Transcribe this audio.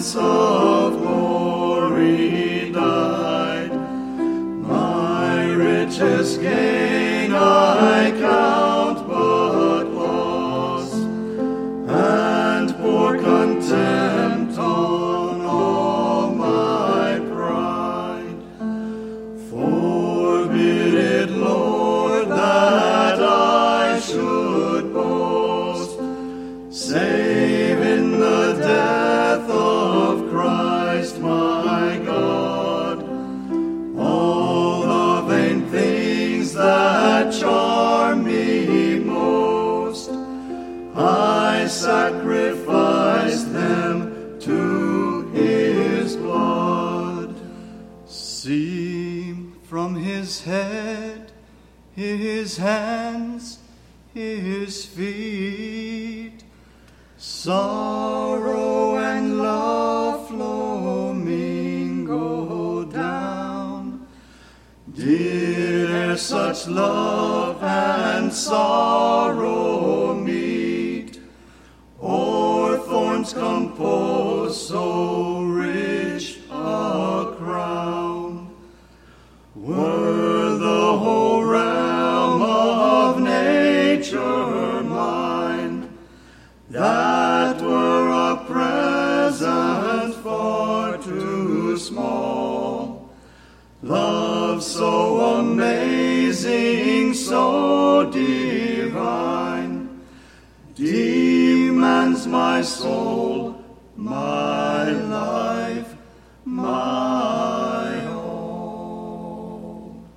Prince of glory died. My richest gain I count but loss, and pour contempt on all my pride. Forbid it, Lord, that I should boast, save in the death of Christ my God. All the vain things that charm me most, I sacrifice them to his blood. See from his head, his hands, his feet, sorrow and love flow mingle down. Did e'er such love and sorrow meet, or thorns compose so rich a crown? Were the whole realm of nature mine, that were a present far too small. Love so amazing, so divine, demands my soul